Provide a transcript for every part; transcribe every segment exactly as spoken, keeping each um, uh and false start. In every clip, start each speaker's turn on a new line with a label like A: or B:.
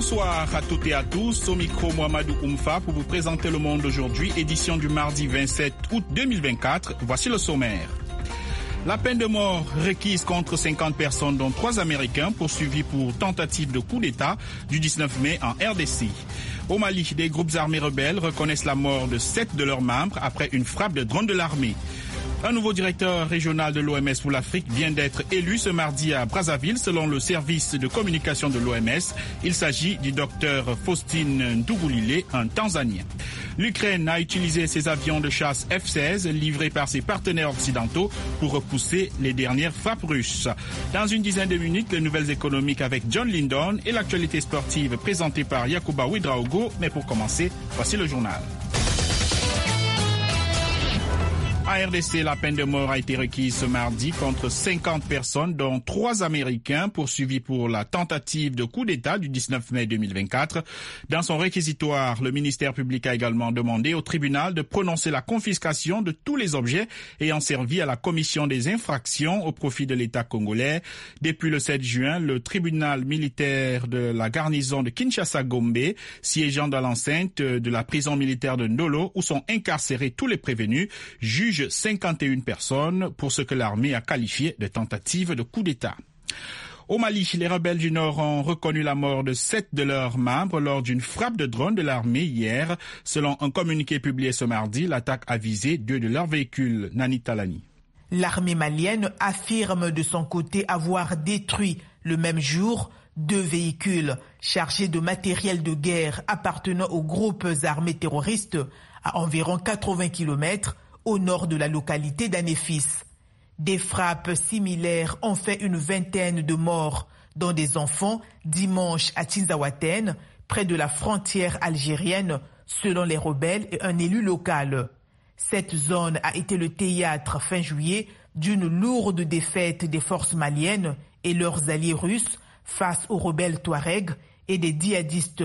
A: Bonsoir à toutes et à tous, au micro Mohamedou Oumfa pour vous présenter le monde d'aujourd'hui, édition du mardi vingt-sept août deux mille vingt-quatre. Voici le sommaire. La peine de mort requise contre cinquante personnes, dont trois Américains, poursuivis pour tentative de coup d'État du dix-neuf mai en R D C. Au Mali, des groupes armés rebelles reconnaissent la mort de sept de leurs membres après une frappe de drone de l'armée. Un nouveau directeur régional de l'O M S pour l'Afrique vient d'être élu ce mardi à Brazzaville selon le service de communication de l'O M S. Il s'agit du docteur Faustin Ndugulile, un Tanzanien. L'Ukraine a utilisé ses avions de chasse F seize livrés par ses partenaires occidentaux pour repousser les dernières frappes russes. Dans une dizaine de minutes, les nouvelles économiques avec John Lindon et l'actualité sportive présentée par Yacouba Ouedraogo. Mais pour commencer, voici le journal. En R D C, la peine de mort a été requise ce mardi contre cinquante personnes, dont trois Américains poursuivis pour la tentative de coup d'État du dix-neuf mai deux mille vingt-quatre. Dans son réquisitoire, le ministère public a également demandé au tribunal de prononcer la confiscation de tous les objets ayant servi à la commission des infractions au profit de l'État congolais. Depuis le sept juin, le tribunal militaire de la garnison de Kinshasa-Gombe, siégeant dans l'enceinte de la prison militaire de Ndolo, où sont incarcérés tous les prévenus, juge cinquante et une personnes pour ce que l'armée a qualifié de tentative de coup d'État. Au Mali, les rebelles du Nord ont reconnu la mort de sept de leurs membres lors d'une frappe de drone de l'armée hier. Selon un communiqué publié ce mardi, l'attaque a visé deux de leurs véhicules. Nani Talani.
B: L'armée malienne affirme de son côté avoir détruit le même jour deux véhicules chargés de matériel de guerre appartenant aux groupes armés terroristes à environ quatre-vingts kilomètres au nord de la localité d'Anéfis. Des frappes similaires ont fait une vingtaine de morts, dont des enfants, dimanche à Tinzaouaten, près de la frontière algérienne, selon les rebelles et un élu local. Cette zone a été le théâtre fin juillet d'une lourde défaite des forces maliennes et leurs alliés russes face aux rebelles Touaregs et des djihadistes.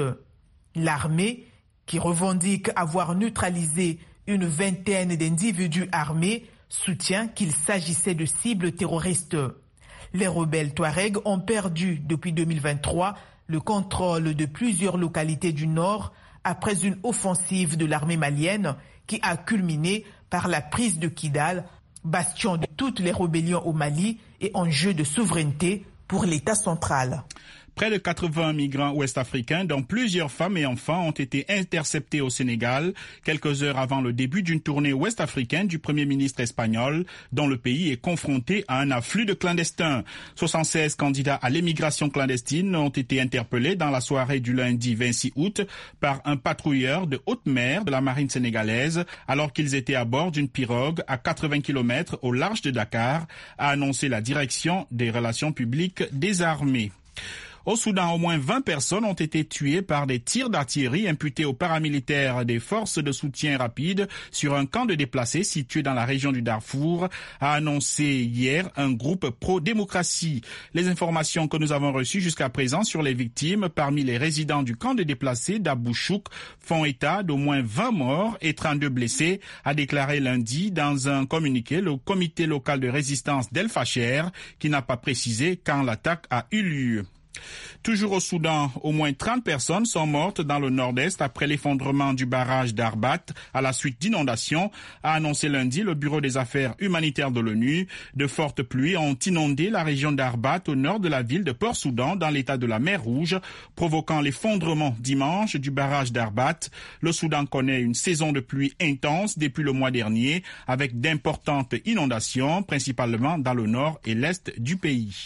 B: L'armée, qui revendique avoir neutralisé une vingtaine d'individus armés, soutient qu'il s'agissait de cibles terroristes. Les rebelles Touaregs ont perdu depuis deux mille vingt-trois le contrôle de plusieurs localités du nord après une offensive de l'armée malienne qui a culminé par la prise de Kidal, bastion de toutes les rébellions au Mali et enjeu de souveraineté pour l'État central.
A: Près de quatre-vingts migrants ouest-africains, dont plusieurs femmes et enfants, ont été interceptés au Sénégal quelques heures avant le début d'une tournée ouest-africaine du Premier ministre espagnol, dont le pays est confronté à un afflux de clandestins. soixante-seize candidats à l'émigration clandestine ont été interpellés dans la soirée du lundi vingt-six août par un patrouilleur de haute mer de la marine sénégalaise, alors qu'ils étaient à bord d'une pirogue à quatre-vingts kilomètres au large de Dakar, a annoncé la direction des relations publiques des armées. Au Soudan, au moins vingt personnes ont été tuées par des tirs d'artillerie imputés aux paramilitaires des forces de soutien rapide sur un camp de déplacés situé dans la région du Darfour, a annoncé hier un groupe pro-démocratie. Les informations que nous avons reçues jusqu'à présent sur les victimes parmi les résidents du camp de déplacés d'Abou Chouk font état d'au moins vingt morts et trente-deux blessés, a déclaré lundi dans un communiqué le comité local de résistance d'El Fasher, qui n'a pas précisé quand l'attaque a eu lieu. Toujours au Soudan, au moins trente personnes sont mortes dans le nord-est après l'effondrement du barrage d'Arbat à la suite d'inondations, a annoncé lundi le Bureau des affaires humanitaires de l'ONU. De fortes pluies ont inondé la région d'Arbat au nord de la ville de Port-Soudan dans l'état de la mer Rouge, provoquant l'effondrement dimanche du barrage d'Arbat. Le Soudan connaît une saison de pluie intense depuis le mois dernier avec d'importantes inondations, principalement dans le nord et l'est du pays.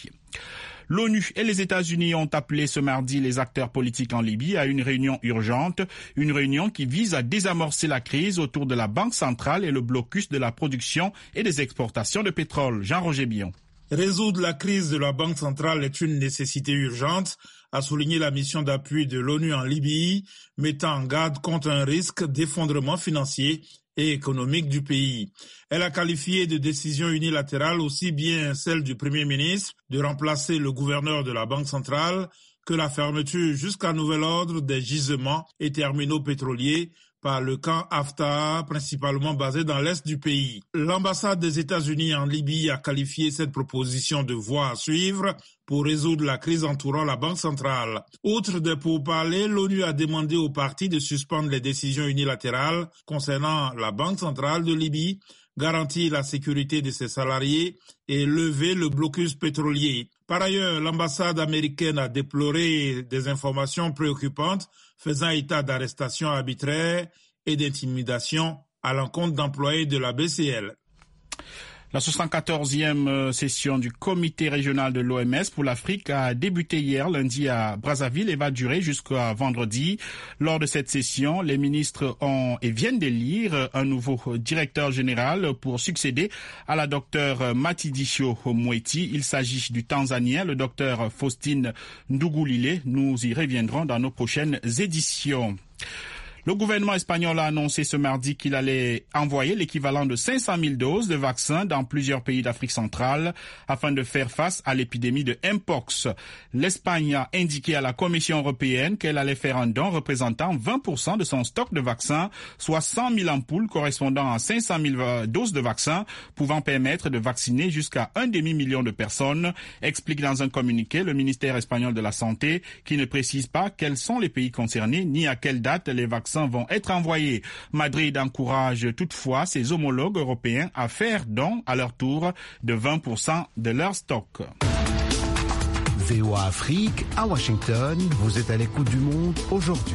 A: L'ONU et les États-Unis ont appelé ce mardi les acteurs politiques en Libye à une réunion urgente, une réunion qui vise à désamorcer la crise autour de la Banque centrale et le blocus de la production et des exportations de pétrole. Jean-Roger Bion.
C: Résoudre la crise de la Banque centrale est une nécessité urgente, a souligné la mission d'appui de l'ONU en Libye, mettant en garde contre un risque d'effondrement financier et économique du pays. Elle a qualifié de décision unilatérale aussi bien celle du Premier ministre de remplacer le gouverneur de la Banque centrale que la fermeture jusqu'à nouvel ordre des gisements et terminaux pétroliers par le camp Haftar, principalement basé dans l'est du pays. L'ambassade des États-Unis en Libye a qualifié cette proposition de voie à suivre pour résoudre la crise entourant la Banque centrale. Outre des pourparlers, l'ONU a demandé aux parties de suspendre les décisions unilatérales concernant la Banque centrale de Libye, garantir la sécurité de ses salariés et lever le blocus pétrolier. Par ailleurs, l'ambassade américaine a déploré des informations préoccupantes faisant état d'arrestations arbitraires et d'intimidation à l'encontre d'employés de la B C L.
A: La soixante-quatorzième session du comité régional de l'O M S pour l'Afrique a débuté hier lundi à Brazzaville et va durer jusqu'à vendredi. Lors de cette session, les ministres ont et viennent d'élire un nouveau directeur général pour succéder à la docteure Matshidiso Moeti. Il s'agit du Tanzanien, le docteur Faustin Ndugulile. Nous y reviendrons dans nos prochaines éditions. Le gouvernement espagnol a annoncé ce mardi qu'il allait envoyer l'équivalent de cinq cent mille doses de vaccins dans plusieurs pays d'Afrique centrale afin de faire face à l'épidémie de Mpox. L'Espagne a indiqué à la Commission européenne qu'elle allait faire un don représentant vingt pour cent de son stock de vaccins, soit cent mille ampoules correspondant à cinq cent mille doses de vaccins, pouvant permettre de vacciner jusqu'à un demi-million de personnes, explique dans un communiqué le ministère espagnol de la Santé, qui ne précise pas quels sont les pays concernés ni à quelle date les vaccins vont être envoyés. Madrid encourage toutefois ses homologues européens à faire don à leur tour de vingt pour cent de leur stock.
D: V O A Afrique, à Washington, vous êtes à l'écoute du monde aujourd'hui.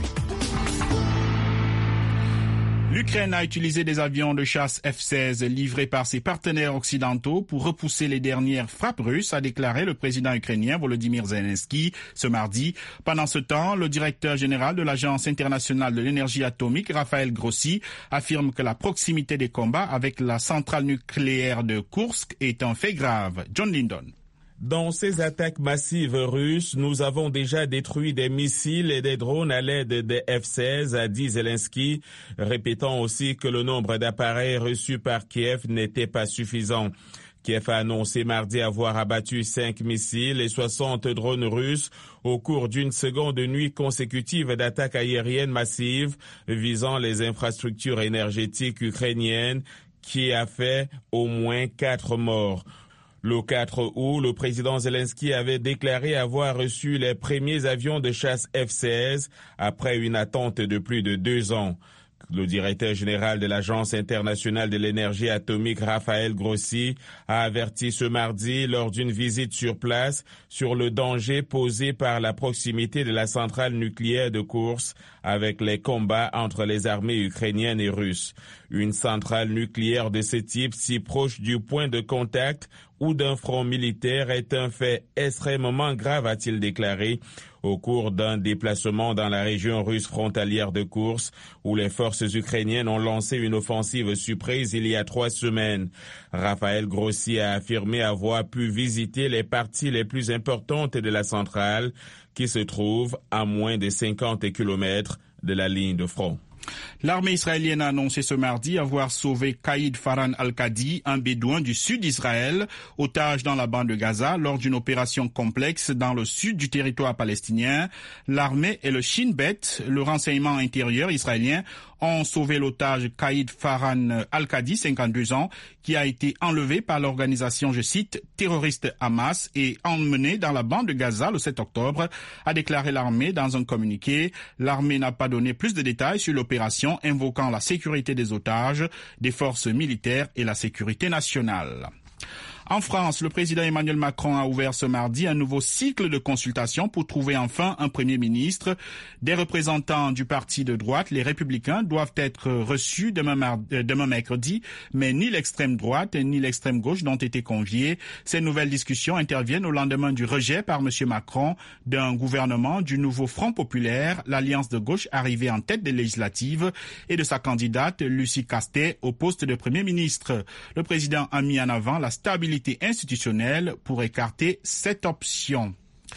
A: L'Ukraine a utilisé des avions de chasse F seize livrés par ses partenaires occidentaux pour repousser les dernières frappes russes, a déclaré le président ukrainien Volodymyr Zelensky ce mardi. Pendant ce temps, le directeur général de l'Agence internationale de l'énergie atomique, Raphaël Grossi, affirme que la proximité des combats avec la centrale nucléaire de Koursk est un fait grave. John Lindon.
E: Dans ces attaques massives russes, nous avons déjà détruit des missiles et des drones à l'aide des F seize, a dit Zelensky, répétant aussi que le nombre d'appareils reçus par Kiev n'était pas suffisant. Kiev a annoncé mardi avoir abattu cinq missiles et soixante drones russes au cours d'une seconde nuit consécutive d'attaques aériennes massives visant les infrastructures énergétiques ukrainiennes, qui a fait au moins quatre morts. Le quatre août, le président Zelensky avait déclaré avoir reçu les premiers avions de chasse F seize après une attente de plus de deux ans. Le directeur général de l'Agence internationale de l'énergie atomique, Raphaël Grossi, a averti ce mardi lors d'une visite sur place sur le danger posé par la proximité de la centrale nucléaire de Koursk avec les combats entre les armées ukrainiennes et russes. Une centrale nucléaire de ce type si proche du point de contact ou d'un front militaire est un fait extrêmement grave, a-t-il déclaré, au cours d'un déplacement dans la région russe frontalière de Koursk, où les forces ukrainiennes ont lancé une offensive surprise il y a trois semaines. Raphaël Grossi a affirmé avoir pu visiter les parties les plus importantes de la centrale, qui se trouve à moins de cinquante kilomètres de la ligne de front.
A: L'armée israélienne a annoncé ce mardi avoir sauvé Kaïd Farhan Al-Kadi, un bédouin du sud d'Israël, otage dans la bande de Gaza lors d'une opération complexe dans le sud du territoire palestinien. L'armée et le Shin Bet, le renseignement intérieur israélien, ont sauvé l'otage Kaïd Farhan Al-Kadi, cinquante-deux ans, qui a été enlevé par l'organisation, je cite, terroriste Hamas et emmené dans la bande de Gaza le sept octobre, a déclaré l'armée dans un communiqué. L'armée n'a pas donné plus de détails sur l'opération, invoquant la sécurité des otages, des forces militaires et la sécurité nationale. En France, le président Emmanuel Macron a ouvert ce mardi un nouveau cycle de consultations pour trouver enfin un Premier ministre. Des représentants du parti de droite, les Républicains, doivent être reçus demain, mar- demain mercredi, mais ni l'extrême droite ni l'extrême gauche n'ont été conviés. Ces nouvelles discussions interviennent au lendemain du rejet par M. Macron d'un gouvernement du nouveau Front populaire, l'alliance de gauche arrivée en tête des législatives, et de sa candidate Lucie Castet au poste de Premier ministre. Le président a mis en avant la stabilité institutionnelle pour écarter cette option.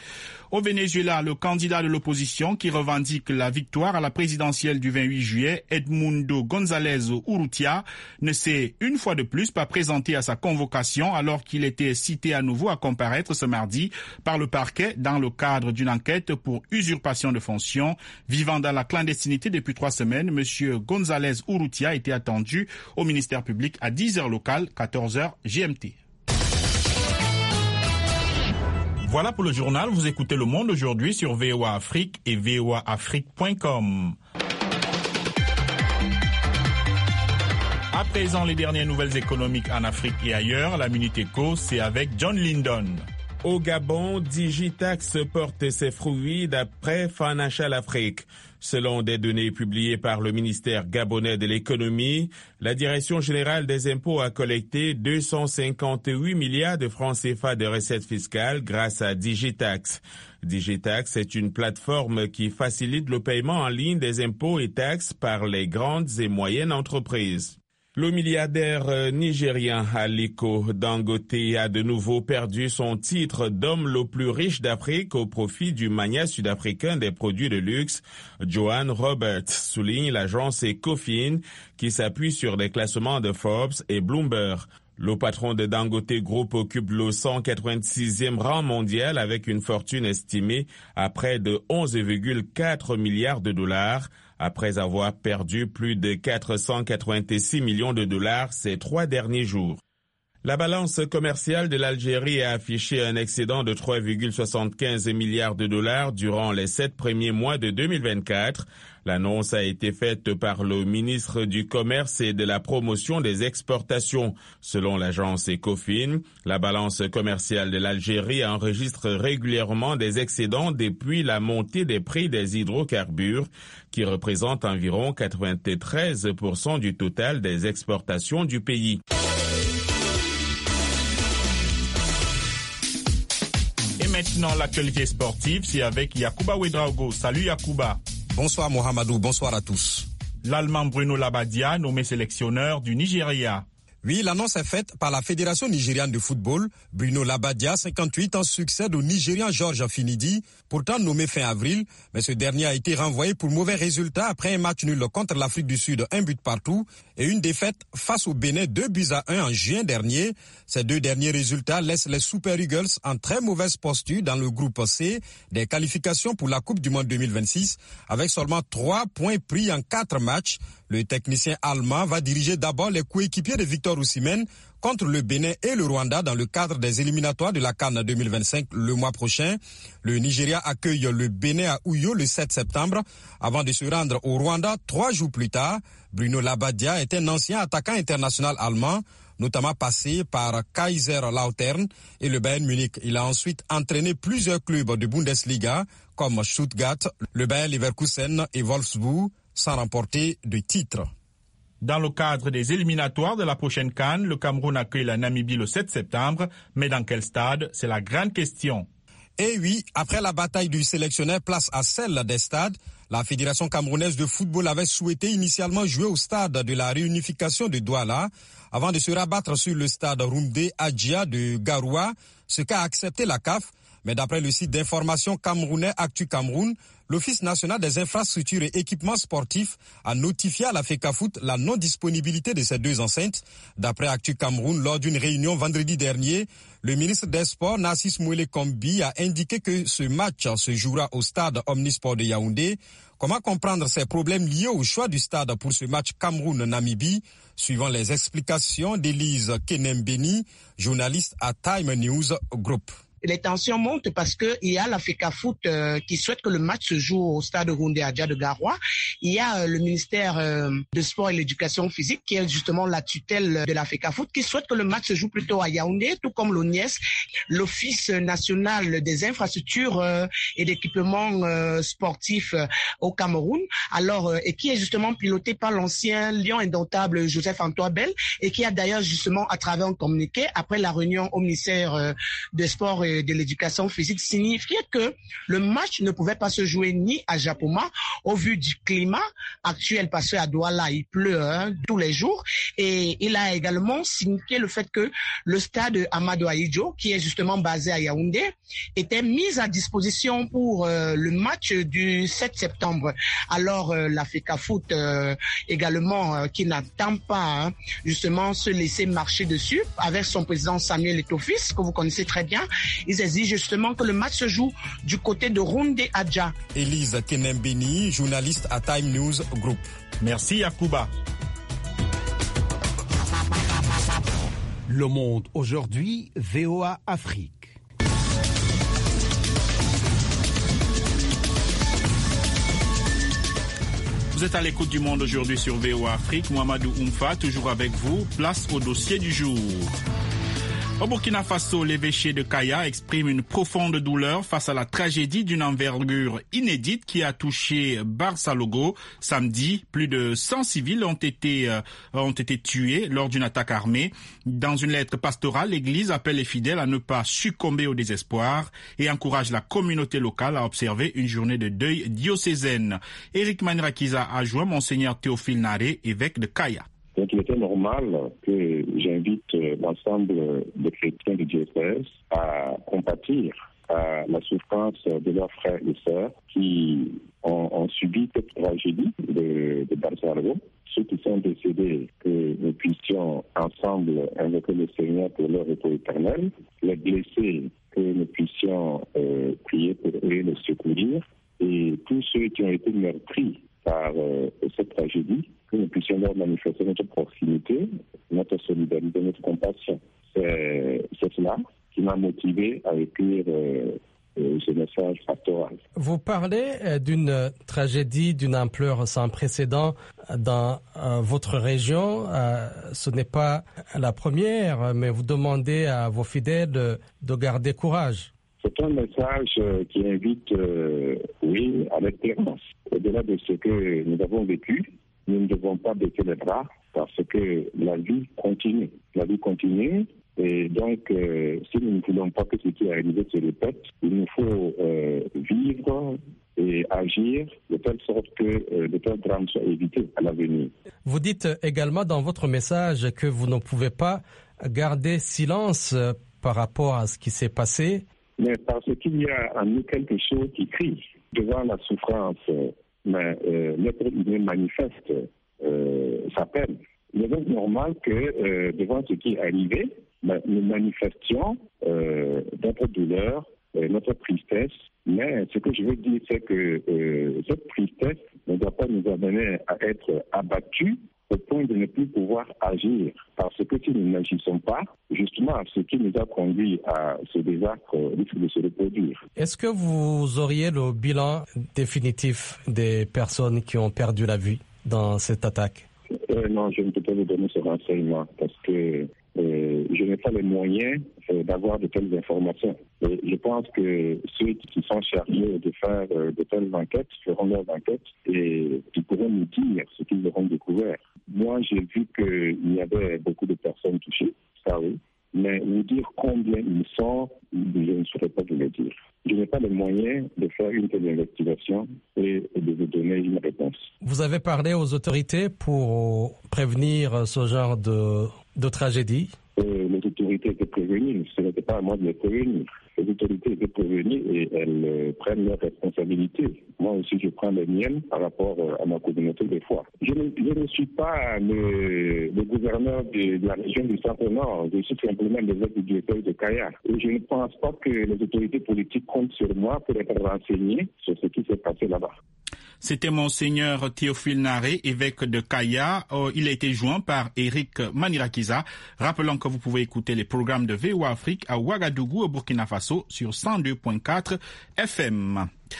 A: Au Venezuela, le candidat de l'opposition qui revendique la victoire à la présidentielle du vingt-huit juillet, Edmundo González Urrutia, ne s'est une fois de plus pas présenté à sa convocation alors qu'il était cité à nouveau à comparaître ce mardi par le parquet dans le cadre d'une enquête pour usurpation de fonction. Vivant dans la clandestinité depuis trois semaines, M. González Urrutia était attendu au ministère public à dix heures locales, quatorze heures G M T. Voilà pour le journal. Vous écoutez Le Monde aujourd'hui sur V O A Afrique et V O A Afrique point com. À présent, les dernières nouvelles économiques en Afrique et ailleurs. La Minute Éco, c'est avec John Lindon.
E: Au Gabon, Digitax porte ses fruits d'après Financial Afrique. Selon des données publiées par le ministère gabonais de l'économie, la Direction générale des impôts a collecté deux cent cinquante-huit milliards de francs C F A de recettes fiscales grâce à Digitax. Digitax est une plateforme qui facilite le paiement en ligne des impôts et taxes par les grandes et moyennes entreprises. Le milliardaire nigérien Aliko Dangote a de nouveau perdu son titre d'homme le plus riche d'Afrique au profit du magnat sud-africain des produits de luxe, Johan Roberts, souligne l'agence Ecofin qui s'appuie sur des classements de Forbes et Bloomberg. Le patron de Dangote Group occupe le cent quatre-vingt-sixième rang mondial avec une fortune estimée à près de onze virgule quatre milliards de dollars, après avoir perdu plus de quatre cent quatre-vingt-six millions de dollars ces trois derniers jours. La balance commerciale de l'Algérie a affiché un excédent de trois virgule soixante-quinze milliards de dollars durant les sept premiers mois de deux mille vingt-quatre. L'annonce a été faite par le ministre du Commerce et de la Promotion des exportations. Selon l'agence Ecofin, la balance commerciale de l'Algérie enregistre régulièrement des excédents depuis la montée des prix des hydrocarbures, qui représentent environ quatre-vingt-treize pour cent du total des exportations du pays.
A: Et maintenant, l'actualité sportive, c'est avec Yacouba Ouedraogo. Salut Yacouba.
F: Bonsoir Mohamedou, bonsoir à tous.
A: L'Allemand Bruno Labbadia, nommé sélectionneur du Nigeria.
F: Oui, l'annonce est faite par la Fédération nigériane de football. Bruno Labbadia, cinquante-huit ans, succède au Nigérian Georges Finidi, pourtant nommé fin avril, mais ce dernier a été renvoyé pour mauvais résultats après un match nul contre l'Afrique du Sud, un but partout, et une défaite face au Bénin, deux buts à un en juin dernier. Ces deux derniers résultats laissent les Super Eagles en très mauvaise posture dans le groupe C des qualifications pour la Coupe du Monde deux mille vingt-six, avec seulement trois points pris en quatre matchs. Le technicien allemand va diriger d'abord les coéquipiers de Victor Osimhen contre le Bénin et le Rwanda dans le cadre des éliminatoires de la CAN deux mille vingt-cinq le mois prochain. Le Nigeria accueille le Bénin à Uyo le sept septembre avant de se rendre au Rwanda trois jours plus tard. Bruno Labbadia est un ancien attaquant international allemand, notamment passé par Kaiserslautern et le Bayern Munich. Il a ensuite entraîné plusieurs clubs de Bundesliga comme Stuttgart, le Bayer Leverkusen et Wolfsburg, sans remporter de titre.
A: Dans le cadre des éliminatoires de la prochaine CAN, le Cameroun accueille la Namibie le sept septembre, mais dans quel stade? C'est la grande question.
F: Et oui, après la bataille du sélectionneur place à celle des stades, la Fédération camerounaise de football avait souhaité initialement jouer au stade de la réunification de Douala avant de se rabattre sur le stade Roumdé Adjia de Garoua, ce qu'a accepté la C A F. Mais d'après le site d'information camerounais Actu Cameroun, l'Office national des infrastructures et équipements sportifs a notifié à la FECAFOOT la non-disponibilité de ces deux enceintes. D'après Actu Cameroun, lors d'une réunion vendredi dernier, le ministre des Sports, Narcisse Mouélé Kombi, a indiqué que ce match se jouera au stade Omnisport de Yaoundé. Comment comprendre ces problèmes liés au choix du stade pour ce match Cameroun-Namibie? Suivant les explications d'Élise Kenembeni, journaliste à Time News Group.
G: Les tensions montent parce que il y a la FECAFOOT euh, qui souhaite que le match se joue au stade Roundé Adja de Garoua. Il y a euh, le ministère euh, de Sport et l'Éducation physique qui est justement la tutelle de la FECAFOOT qui souhaite que le match se joue plutôt à Yaoundé, tout comme l'O N I E S, l'Office national des infrastructures euh, et d'équipements euh, sportifs euh, au Cameroun. Alors euh, et qui est justement piloté par l'ancien lion indomptable Joseph Antoine Bell et qui a d'ailleurs justement à travers un communiqué après la réunion au ministère euh, des Sports et de, de l'éducation physique signifiait que le match ne pouvait pas se jouer ni à Japoma au vu du climat actuel parce qu'à Douala, il pleut hein, tous les jours. Et il a également signifié le fait que le stade Amadou Ahidjo, qui est justement basé à Yaoundé, était mis à disposition pour euh, le match du sept septembre. Alors euh, la FECAFOOT euh, également, euh, qui n'attend pas hein, justement se laisser marcher dessus, avec son président Samuel Etofis, que vous connaissez très bien, ils exigent justement que le match se joue du côté de Roundé Adja.
F: Élise Kenembeni, journaliste à Time News Group.
A: Merci Yacouba.
D: Le Monde aujourd'hui, V O A Afrique.
A: Vous êtes à l'écoute du Monde aujourd'hui sur V O A Afrique. Mouhamadou Oumfa, toujours avec vous. Place au dossier du jour. Au Burkina Faso, l'évêché de Kaya exprime une profonde douleur face à la tragédie d'une envergure inédite qui a touché Barsalogo. Samedi, plus de cent civils ont été, euh, ont été tués lors d'une attaque armée. Dans une lettre pastorale, l'Église appelle les fidèles à ne pas succomber au désespoir et encourage la communauté locale à observer une journée de deuil diocésaine. Éric Manirakiza a joint Monseigneur Théophile Naré, évêque de Kaya.
H: Donc il était normal que j'invite l'ensemble des chrétiens du diocèse à compatir à la souffrance de leurs frères et sœurs qui ont, ont subi cette tragédie de, de Barsalogo. Ceux qui sont décédés, que nous puissions ensemble invoquer le Seigneur pour leur repos éternel. Les blessés, que nous puissions euh, prier pour eux et les secourir. Et tous ceux qui ont été meurtris par euh, cette tragédie, que nous puissions leur manifester notre proximité, notre solidarité, notre compassion. C'est, c'est cela qui m'a motivé à écrire euh, euh, ce message pastoral.
I: Vous parlez euh, d'une tragédie d'une ampleur sans précédent dans euh, votre région. Euh, ce n'est pas la première, mais vous demandez à vos fidèles de, de garder courage.
H: C'est un message euh, qui invite, euh, oui, à l'espérance. Au-delà de ce que nous avons vécu, nous ne devons pas baisser les bras parce que la vie continue. La vie continue et donc euh, si nous ne voulons pas que ce qui est arrivé se répète, il nous faut euh, vivre et agir de telle sorte que euh, de tels drames soient évités à l'avenir.
I: Vous dites également dans votre message que vous ne pouvez pas garder silence par rapport à ce qui s'est passé.
H: Mais parce qu'il y a en nous quelque chose qui crie devant la souffrance, mais euh, l'être humain manifeste euh, sa peine. Il est donc normal que euh, devant ce qui est arrivé, ben, nous manifestions euh, notre douleur, euh, notre tristesse. Mais ce que je veux dire, c'est que euh, cette tristesse ne doit pas nous amener à être abattus au point de ne plus pouvoir agir. Parce que si nous n'agissons pas, justement, ce qui nous a conduit à ce désastre risque de se reproduire.
I: Est-ce que vous auriez le bilan définitif des personnes qui ont perdu la vie dans cette attaque?
H: euh, Non, je ne peux pas vous donner ce renseignement parce que euh, je n'ai pas les moyens euh, d'avoir de telles informations. Et je pense que ceux qui sont chargés de faire euh, de telles enquêtes feront leurs enquêtes et ils pourront nous dire ce qu'ils auront découvert. Moi, j'ai vu qu'il y avait beaucoup de personnes touchées, ça oui, mais vous dire combien ils sont, je ne saurais pas vous le dire. Je n'ai pas les moyens de faire une telle investigation et de vous donner une réponse.
I: Vous avez parlé aux autorités pour prévenir ce genre de, de tragédie?
H: euh, Les autorités étaient prévenues, ce n'était pas à moi de les prévenir. Les autorités étaient prévenues et elles euh, prennent leurs responsabilités. Moi aussi, je prends les miennes par rapport euh, à ma communauté des fois. Je ne, je ne suis pas le, le gouverneur de, de la région du Centre-Nord. Je suis simplement l'évêque du diocèse de Kaya. Et je ne pense pas que les autorités politiques comptent sur moi pour être renseignées sur ce qui s'est passé là-bas.
A: C'était Monseigneur Théophile Naré, évêque de Kaya. Oh, il a été joint par Éric Manirakiza. Rappelons que vous pouvez écouter les programmes de V O A Afrique à Ouagadougou, au Burkina Faso, sur cent deux virgule quatre F M.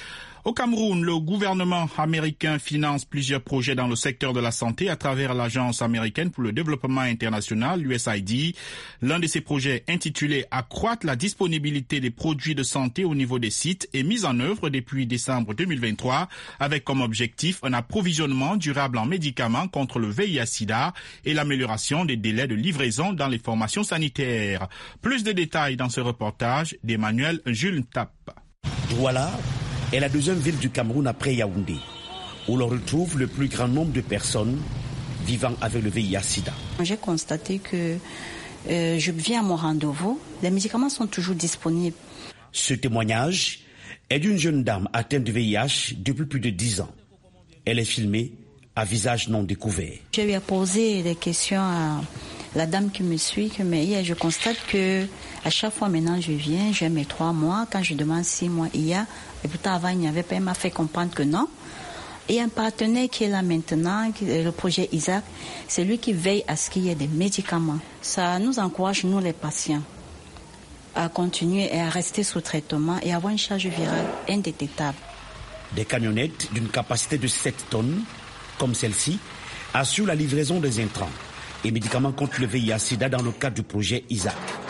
A: Au Cameroun, le gouvernement américain finance plusieurs projets dans le secteur de la santé à travers l'Agence américaine pour le développement international, l'U S A I D. L'un de ces projets, intitulé « Accroître la disponibilité des produits de santé au niveau des sites » est mis en œuvre depuis décembre deux mille vingt-trois avec comme objectif un approvisionnement durable en médicaments contre le V I H sida et l'amélioration des délais de livraison dans les formations sanitaires. Plus de détails dans ce reportage d'Emmanuel Jules Tap.
J: Douala est la deuxième ville du Cameroun après Yaoundé, où l'on retrouve le plus grand nombre de personnes vivant avec le V I H sida.
K: J'ai constaté que euh, je viens à mon rendez-vous, les médicaments sont toujours disponibles.
J: Ce témoignage est d'une jeune dame atteinte de V I H depuis plus de dix ans. Elle est filmée à visage non découvert.
K: Je lui ai posé des questions à la dame qui me suit, que mais je constate que à chaque fois maintenant je viens, j'ai mes trois mois. Quand je demande six mois, il y a, et pourtant avant il n'y avait pas, elle m'a fait comprendre que non. Et un partenaire qui est là maintenant, le projet Isaac, c'est lui qui veille à ce qu'il y ait des médicaments. Ça nous encourage, nous les patients, à continuer et à rester sous traitement et avoir une charge virale indétectable.
J: Des camionnettes d'une capacité de sept tonnes, comme celle-ci, assurent la livraison des intrants et médicaments contre le V I H sida dans le cadre du projet Isaac.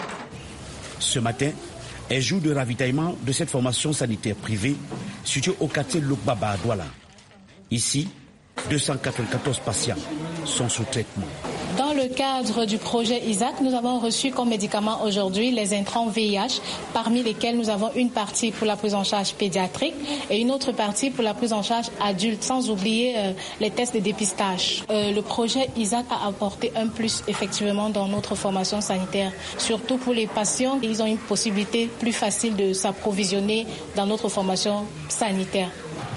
J: Ce matin est jour de ravitaillement de cette formation sanitaire privée située au quartier Lokbaba à Douala. Ici, deux cent quatre-vingt-quatorze patients sont sous traitement.
L: Dans le cadre du projet Isaac, nous avons reçu comme médicaments aujourd'hui les intrants V I H, parmi lesquels nous avons une partie pour la prise en charge pédiatrique et une autre partie pour la prise en charge adulte, sans oublier euh, les tests de dépistage. Euh, le projet Isaac a apporté un plus effectivement dans notre formation sanitaire, surtout pour les patients. Ils ont une possibilité plus facile de s'approvisionner dans notre formation sanitaire.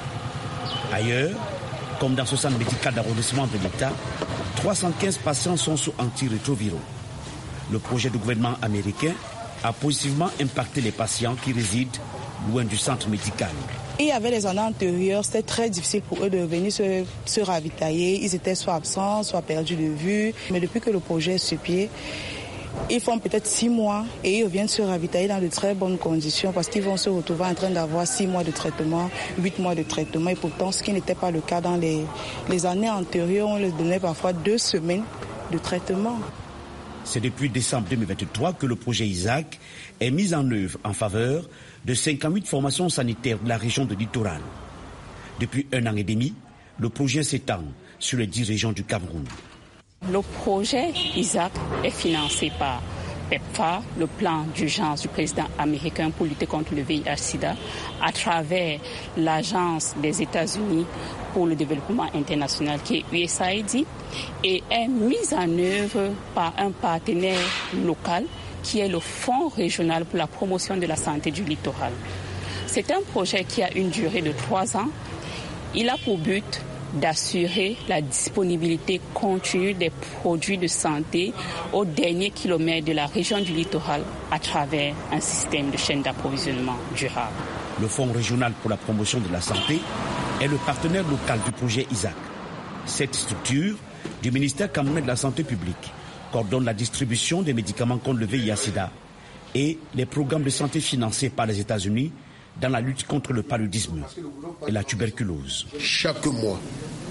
J: Ailleurs, comme dans ce centre médical d'arrondissement de l'État, trois cent quinze patients sont sous antirétroviraux. Le projet du gouvernement américain a positivement impacté les patients qui résident loin du centre médical.
M: Il y avait les années antérieures, c'était très difficile pour eux de venir se, se ravitailler. Ils étaient soit absents, soit perdus de vue. Mais depuis que le projet est sur pied, ils font peut-être six mois et ils viennent se ravitailler dans de très bonnes conditions parce qu'ils vont se retrouver en train d'avoir six mois de traitement, huit mois de traitement. Et pourtant, ce qui n'était pas le cas dans les, les années antérieures, on leur donnait parfois deux semaines de traitement.
J: C'est depuis décembre deux mille vingt-trois que le projet Isaac est mis en œuvre en faveur de cinquante-huit formations sanitaires de la région de Littoral. Depuis un an et demi, le projet s'étend sur les dix régions du Cameroun.
N: Le projet Isaac est financé par PEPFAR, le plan d'urgence du président américain pour lutter contre le V I H sida, à travers l'Agence des États-Unis pour le développement international qui est U S A I D et est mise en œuvre par un partenaire local qui est le Fonds régional pour la promotion de la santé du littoral. C'est un projet qui a une durée de trois ans. Il a pour but d'assurer la disponibilité continue des produits de santé au dernier kilomètre de la région du littoral à travers un système de chaîne d'approvisionnement durable.
J: Le Fonds régional pour la promotion de la santé est le partenaire local du projet Isaac. Cette structure du ministère camerounais de la Santé publique coordonne la distribution des médicaments contre le V I H sida et les programmes de santé financés par les États-Unis dans la lutte contre le paludisme et la tuberculose.
O: Chaque mois,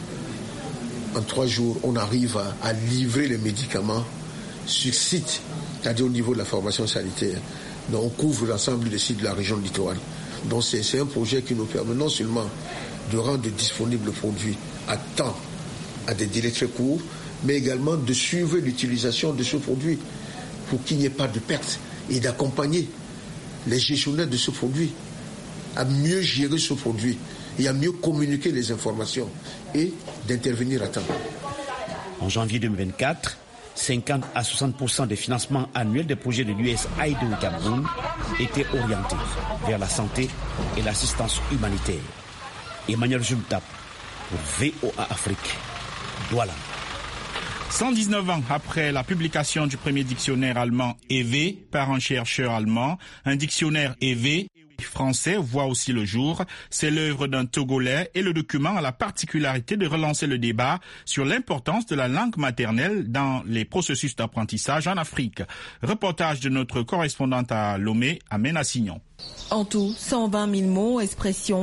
O: en trois jours, on arrive à, à livrer les médicaments sur site, c'est-à-dire au niveau de la formation sanitaire. Donc on couvre l'ensemble des sites de la région littorale. Donc c'est, c'est un projet qui nous permet non seulement de rendre disponibles le produit à temps, à des délais très courts, mais également de suivre l'utilisation de ce produit pour qu'il n'y ait pas de perte et d'accompagner les gestionnaires de ce produit à mieux gérer ce produit et à mieux communiquer les informations et d'intervenir à temps.
J: En janvier deux mille vingt-quatre, cinquante à soixante pour cent des financements annuels des projets de l'U S A I D au Cameroun étaient orientés vers la santé et l'assistance humanitaire. Emmanuel Jultap pour V O A Afrique, Douala.
A: cent dix-neuf ans après la publication du premier dictionnaire allemand E V par un chercheur allemand, un dictionnaire E V français voit aussi le jour. C'est l'œuvre d'un Togolais et le document a la particularité de relancer le débat sur l'importance de la langue maternelle dans les processus d'apprentissage en Afrique. Reportage de notre correspondante à Lomé, Amena Signon.
P: En tout, cent vingt mille mots, expressions,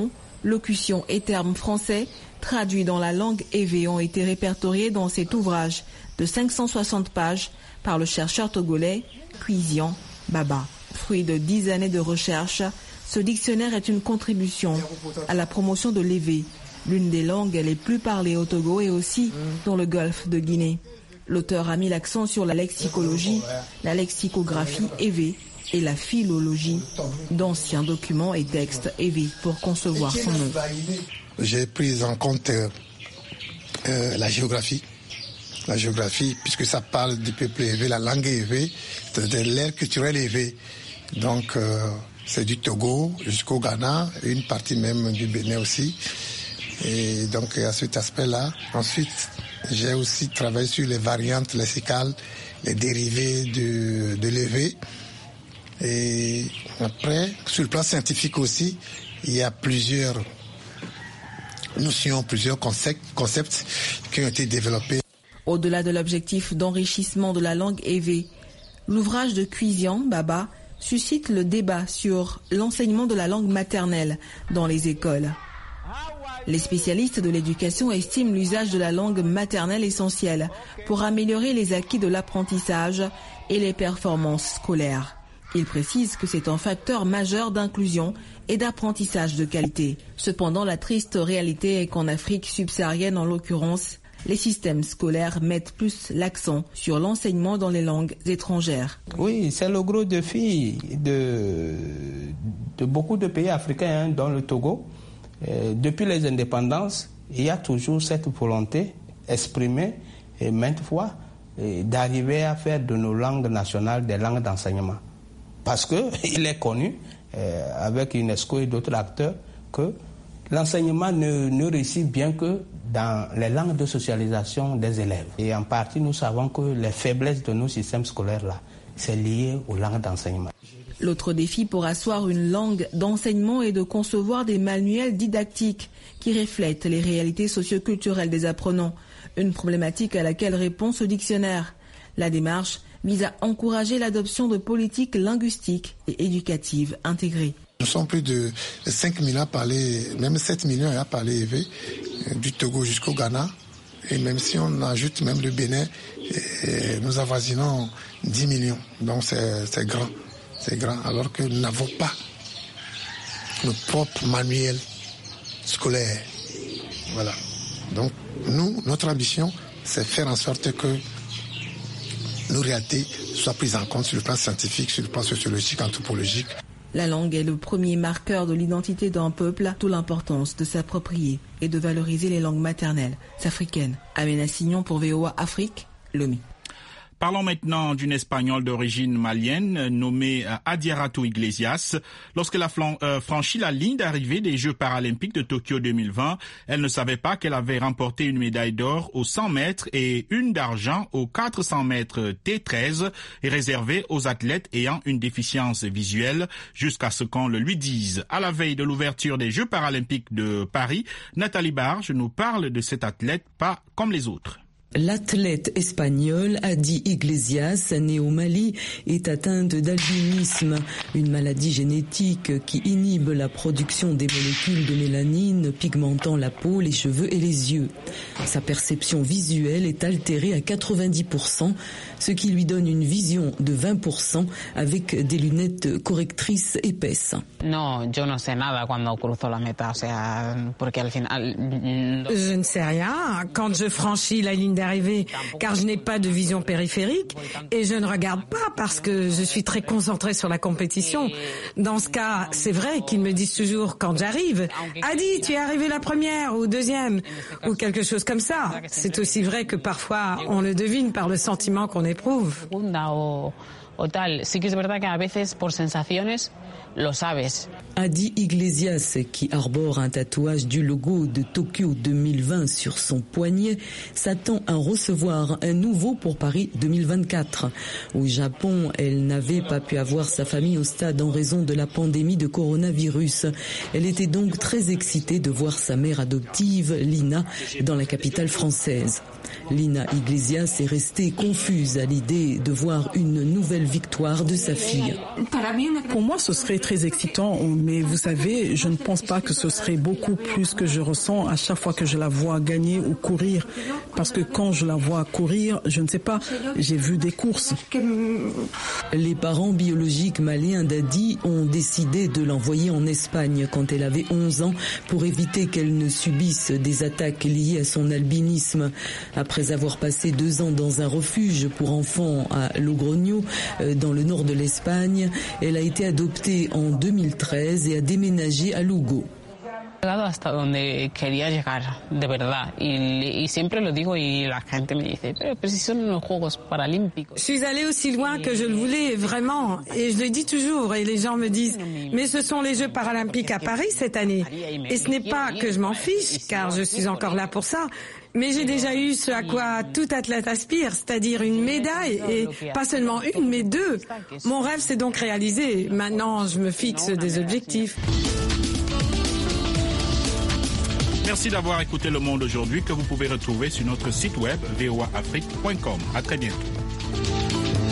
P: Locutions et termes français traduits dans la langue évé ont été répertoriés dans cet ouvrage de cinq cent soixante pages par le chercheur togolais Cuisian Baba. Fruit de dix années de recherche, ce dictionnaire est une contribution à la promotion de l'évé, l'une des langues les plus parlées au Togo et aussi dans le golfe de Guinée. L'auteur a mis l'accent sur la lexicologie, la lexicographie évé et la philologie d'anciens documents et textes évé pour concevoir son œuvre.
Q: J'ai pris en compte euh, euh, la géographie, la géographie puisque ça parle du peuple évé, la langue évé, de l'ère culturelle évé. Donc euh, c'est du Togo jusqu'au Ghana, une partie même du Bénin aussi. Et donc à cet aspect-là. Ensuite, j'ai aussi travaillé sur les variantes lexicales, les dérivés de, de l'évé. Et après, sur le plan scientifique aussi, il y a plusieurs notions, plusieurs concepts, concepts qui ont été développés.
P: Au-delà de l'objectif d'enrichissement de la langue évé, l'ouvrage de Cuisian Baba suscite le débat sur l'enseignement de la langue maternelle dans les écoles. Les spécialistes de l'éducation estiment l'usage de la langue maternelle essentiel pour améliorer les acquis de l'apprentissage et les performances scolaires. Ils précisent que c'est un facteur majeur d'inclusion et d'apprentissage de qualité. Cependant, la triste réalité est qu'en Afrique subsaharienne, en l'occurrence, les systèmes scolaires mettent plus l'accent sur l'enseignement dans les langues étrangères.
R: Oui, c'est le gros défi de, de beaucoup de pays africains, hein, dont le Togo. Euh, depuis les indépendances, il y a toujours cette volonté exprimée et maintes fois et d'arriver à faire de nos langues nationales des langues d'enseignement. Parce qu'il est connu, euh, avec UNESCO et d'autres acteurs, que l'enseignement ne, ne réussit bien que dans les langues de socialisation des élèves. Et en partie, nous savons que les faiblesses de nos systèmes scolaires-là, c'est lié aux langues d'enseignement.
P: L'autre défi pour asseoir une langue d'enseignement est de concevoir des manuels didactiques qui reflètent les réalités socioculturelles des apprenants, une problématique à laquelle répond ce dictionnaire. La démarche vise à encourager l'adoption de politiques linguistiques et éducatives intégrées.
Q: Nous sommes plus de cinq millions à parler, même sept millions à parler évé, du Togo jusqu'au Ghana. Et même si on ajoute même le Bénin, nous avoisinons dix millions. Donc c'est, c'est grand. C'est grand, alors que nous n'avons pas notre propre manuel scolaire. Voilà. Donc, nous, notre ambition, c'est faire en sorte que nos réalités soient prises en compte sur le plan scientifique, sur le plan sociologique, anthropologique.
P: La langue est le premier marqueur de l'identité d'un peuple, d'où l'importance de s'approprier et de valoriser les langues maternelles africaines. Amena Signon pour V O A Afrique, Lomé.
A: Parlons maintenant d'une Espagnole d'origine malienne nommée Adiaratou Iglesias. Lorsqu'elle a euh, franchi la ligne d'arrivée des Jeux paralympiques de Tokyo deux mille vingt, elle ne savait pas qu'elle avait remporté une médaille d'or aux cent mètres et une d'argent aux quatre cents mètres T treize et réservée aux athlètes ayant une déficience visuelle jusqu'à ce qu'on le lui dise. À la veille de l'ouverture des Jeux paralympiques de Paris, Nathalie Barge nous parle de cette athlète pas comme les autres.
S: L'athlète espagnole Adi Iglesias, née au Mali, est atteinte d'albinisme, une maladie génétique qui inhibe la production des molécules de mélanine pigmentant la peau, les cheveux et les yeux. Sa perception visuelle est altérée à quatre-vingt-dix pour cent, ce qui lui donne une vision de vingt pour cent avec des lunettes correctrices épaisses.
T: Non, yo no sé nada cuando cruzo la meta, o sea, porque al final...
U: Je ne sais rien quand je franchis la ligne d'arrivée, car je n'ai pas de vision périphérique et je ne regarde pas parce que je suis très concentrée sur la compétition. Dans ce cas, c'est vrai qu'ils me disent toujours quand j'arrive, « Adi, tu es arrivée la première ou deuxième » ou quelque chose comme ça. C'est aussi vrai que parfois on le devine par le sentiment qu'on éprouve.
T: O tal, sí que es verdad que a veces por sensaciones lo sabes.
S: Adi Iglesias, qui arbore un tatouage du logo de Tokyo deux mille vingt sur son poignet, s'attend à recevoir un nouveau pour Paris deux mille vingt-quatre. Au Japon, elle n'avait pas pu avoir sa famille au stade en raison de la pandémie de coronavirus. Elle était donc très excitée de voir sa mère adoptive, Lina, dans la capitale française. Lina Iglesias est restée confuse à l'idée de voir une nouvelle victoire de sa fille.
B: Pour moi, ce serait très excitant, mais vous savez, je ne pense pas que ce serait beaucoup plus que je ressens à chaque fois que je la vois gagner ou courir. Parce que quand je la vois courir, je ne sais pas, j'ai vu des courses.
S: Les parents biologiques maliens d'Adi ont décidé de l'envoyer en Espagne quand elle avait onze ans pour éviter qu'elle ne subisse des attaques liées à son albinisme. Après avoir passé deux ans dans un refuge pour enfants à Logroño, dans le nord de l'Espagne, elle a été adoptée en deux mille treize et a déménagé à Lugo.
T: Hasta donde quería llegar, de verdad, y, y siempre lo digo y la gente me dice, pero, pero si son los Juegos Paralímpicos.
U: Je suis allée aussi loin que je le voulais, vraiment, et je le dis toujours, et les gens me disent, mais ce sont les Jeux Paralympiques à Paris cette année, et ce n'est pas que je m'en fiche, car je suis encore là pour ça, mais j'ai déjà eu ce à quoi tout athlète aspire, c'est-à-dire une médaille, et pas seulement une, mais deux. Mon rêve s'est donc réalisé, maintenant je me fixe des objectifs.
A: Merci d'avoir écouté Le Monde aujourd'hui que vous pouvez retrouver sur notre site web v o a afrique point com. À très bientôt.